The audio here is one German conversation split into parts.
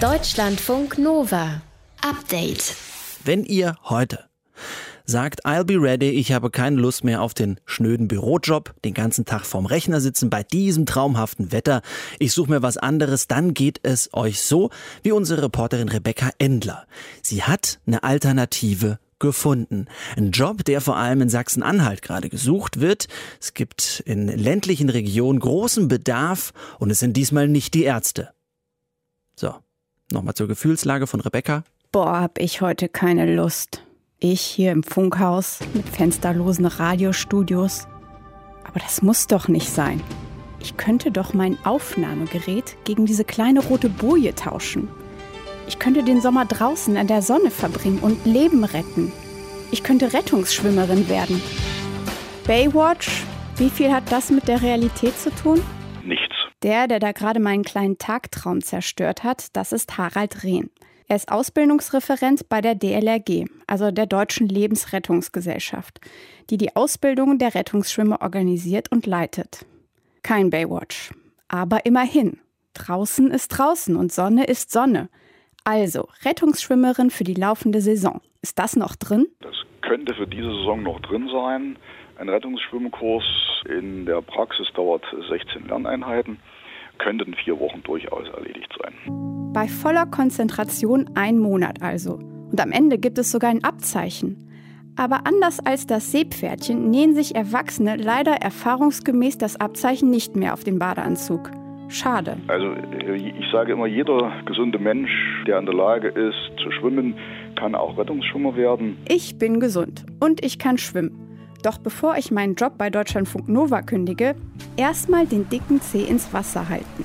Deutschlandfunk Nova. Update. Wenn ihr heute sagt, I'll be ready, ich habe keine Lust mehr auf den schnöden Bürojob, den ganzen Tag vorm Rechner sitzen bei diesem traumhaften Wetter, ich suche mir was anderes, dann geht es euch so wie unsere Reporterin Rebecca Endler. Sie hat eine Alternative gefunden. Ein Job, der vor allem in Sachsen-Anhalt gerade gesucht wird. Es gibt in ländlichen Regionen großen Bedarf und es sind diesmal nicht die Ärzte. So, nochmal zur Gefühlslage von Rebecca. Boah, hab ich heute keine Lust. Ich hier im Funkhaus mit fensterlosen Radiostudios. Aber das muss doch nicht sein. Ich könnte doch mein Aufnahmegerät gegen diese kleine rote Boje tauschen. Ich könnte den Sommer draußen an der Sonne verbringen und Leben retten. Ich könnte Rettungsschwimmerin werden. Baywatch, wie viel hat das mit der Realität zu tun? Nichts. Der da gerade meinen kleinen Tagtraum zerstört hat, das ist Harald Rehn. Er ist Ausbildungsreferent bei der DLRG, also der Deutschen Lebensrettungsgesellschaft, die Ausbildung der Rettungsschwimmer organisiert und leitet. Kein Baywatch, aber immerhin. Draußen ist draußen und Sonne ist Sonne. Also, Rettungsschwimmerin für die laufende Saison. Ist das noch drin? Das könnte für diese Saison noch drin sein. Ein Rettungsschwimmkurs in der Praxis dauert 16 Lerneinheiten, könnte in 4 Wochen durchaus erledigt sein. Bei voller Konzentration 1 Monat also. Und am Ende gibt es sogar ein Abzeichen. Aber anders als das Seepferdchen nähen sich Erwachsene leider erfahrungsgemäß das Abzeichen nicht mehr auf den Badeanzug. Schade. Also ich sage immer, jeder gesunde Mensch, der in der Lage ist zu schwimmen, kann auch Rettungsschwimmer werden. Ich bin gesund und ich kann schwimmen. Doch bevor ich meinen Job bei Deutschlandfunk Nova kündige, erstmal den dicken Zeh ins Wasser halten.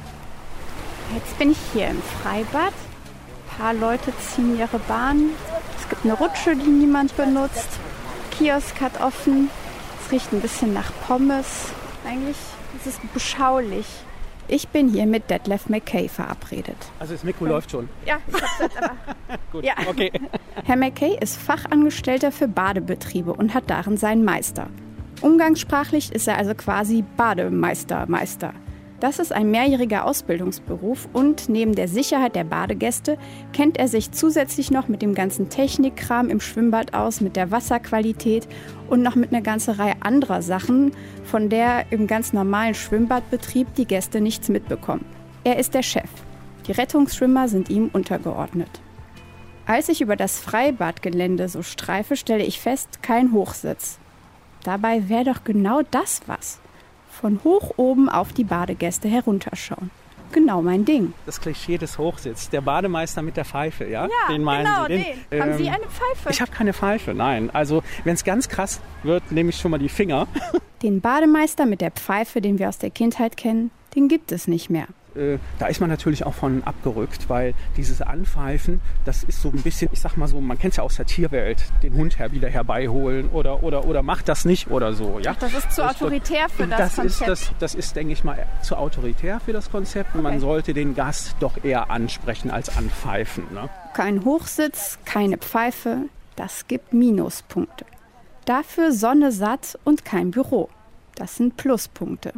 Jetzt bin ich hier im Freibad. Ein paar Leute ziehen ihre Bahn. Es gibt eine Rutsche, die niemand benutzt. Kiosk hat offen. Es riecht ein bisschen nach Pommes. Eigentlich ist es beschaulich. Ich bin hier mit Detlef McKay verabredet. Also das Mikro läuft schon. Ja, ich hab's jetzt aber. Gut, ja. Okay. Herr McKay ist Fachangestellter für Badebetriebe und hat darin seinen Meister. Umgangssprachlich ist er also quasi Bademeister. Das ist ein mehrjähriger Ausbildungsberuf und neben der Sicherheit der Badegäste kennt er sich zusätzlich noch mit dem ganzen Technikkram im Schwimmbad aus, mit der Wasserqualität und noch mit einer ganzen Reihe anderer Sachen, von der im ganz normalen Schwimmbadbetrieb die Gäste nichts mitbekommen. Er ist der Chef. Die Rettungsschwimmer sind ihm untergeordnet. Als ich über das Freibadgelände so streife, stelle ich fest, kein Hochsitz. Dabei wäre doch genau das was. Von hoch oben auf die Badegäste herunterschauen. Genau mein Ding. Das Klischee des Hochsitz, der Bademeister mit der Pfeife, ja? Ja, den meinen genau, Sie, den. Haben Sie eine Pfeife? Ich habe keine Pfeife, nein. Also wenn es ganz krass wird, nehme ich schon mal die Finger. Den Bademeister mit der Pfeife, den wir aus der Kindheit kennen, den gibt es nicht mehr. Da ist man natürlich auch von abgerückt, weil dieses Anpfeifen, das ist so ein bisschen, ich sag mal so, man kennt es ja aus der Tierwelt, den Hund wieder herbeiholen oder macht das nicht oder so. Ja? Ach, das ist zu autoritär für das Konzept. Das ist, denke ich mal, zu autoritär für das Konzept. Und man sollte den Gast doch eher ansprechen als anpfeifen. Ne? Kein Hochsitz, keine Pfeife, das gibt Minuspunkte. Dafür Sonne satt und kein Büro. Das sind Pluspunkte.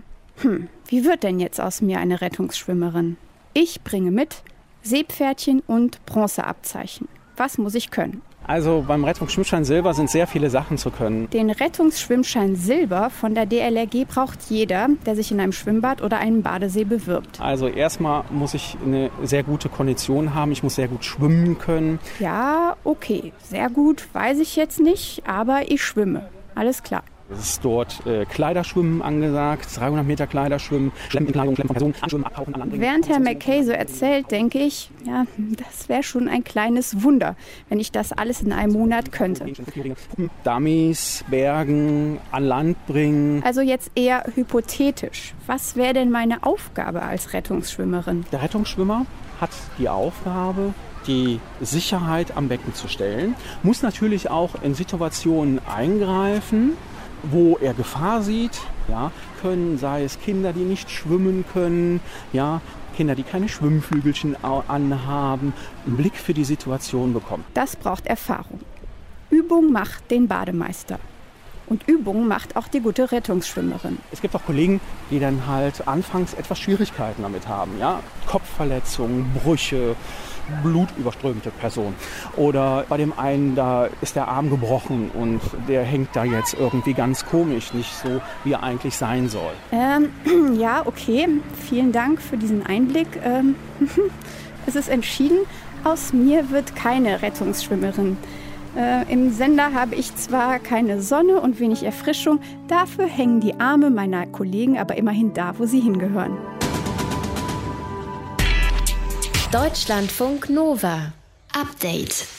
Wie wird denn jetzt aus mir eine Rettungsschwimmerin? Ich bringe mit Seepferdchen und Bronzeabzeichen. Was muss ich können? Also beim Rettungsschwimmschein Silber sind sehr viele Sachen zu können. Den Rettungsschwimmschein Silber von der DLRG braucht jeder, der sich in einem Schwimmbad oder einem Badesee bewirbt. Also erstmal muss ich eine sehr gute Kondition haben. Ich muss sehr gut schwimmen können. Ja, okay. Sehr gut weiß ich jetzt nicht, aber ich schwimme. Alles klar. Es ist dort Kleiderschwimmen angesagt, 300 Meter Kleiderschwimmen, Schlemmenkleidung, Schlemmen von Personen, Anschwimmen, Abtauchen, an Land bringen. Während Herr McKay so erzählt, denke ich, ja, das wäre schon ein kleines Wunder, wenn ich das alles in einem Monat könnte. Dummies, Bergen, an Land bringen. Also jetzt eher hypothetisch. Was wäre denn meine Aufgabe als Rettungsschwimmerin? Der Rettungsschwimmer hat die Aufgabe, die Sicherheit am Becken zu stellen, muss natürlich auch in Situationen eingreifen, wo er Gefahr sieht, ja, sei es Kinder, die nicht schwimmen können, ja, Kinder, die keine Schwimmflügelchen anhaben, einen Blick für die Situation bekommen. Das braucht Erfahrung. Übung macht den Bademeister. Und Übungen macht auch die gute Rettungsschwimmerin. Es gibt auch Kollegen, die dann halt anfangs etwas Schwierigkeiten damit haben. Ja? Kopfverletzungen, Brüche, blutüberströmte Person. Oder bei dem einen, da ist der Arm gebrochen und der hängt da jetzt irgendwie ganz komisch, nicht so, wie er eigentlich sein soll. Ja, okay. Vielen Dank für diesen Einblick. Es ist entschieden, aus mir wird keine Rettungsschwimmerin. Im Sender habe ich zwar keine Sonne und wenig Erfrischung, dafür hängen die Arme meiner Kollegen aber immerhin da, wo sie hingehören. Deutschlandfunk Nova. Update.